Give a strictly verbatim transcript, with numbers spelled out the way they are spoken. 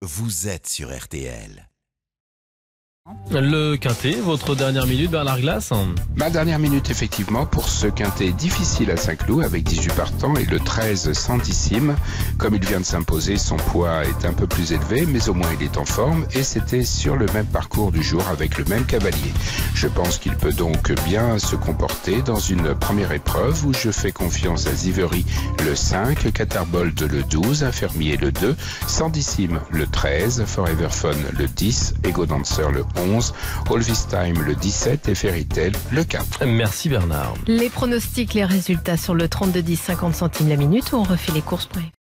vous êtes sur R T L. Le quintet, votre dernière minute, Bernard Glass. Ma dernière minute, effectivement, pour ce quintet difficile à Saint-Cloud avec dix-huit partants et le treize Centissime. Comme il vient de s'imposer, son poids est un peu plus élevé, mais au moins il est en forme et c'était sur le même parcours du jour avec le même cavalier. Je pense qu'il peut donc bien se comporter dans une première épreuve où je fais confiance à Ziveri le cinq, Caterbold le douze, Infermier le deux, Centissime le treize, Forever Fun le dix, Ego Dancer le onze, Olvis Time le dix-sept et Fairy Tale le quatre. Merci Bernard. Les pronostics, les résultats sur le trente-deux dix, cinquante centimes la minute, ou on refait les courses près.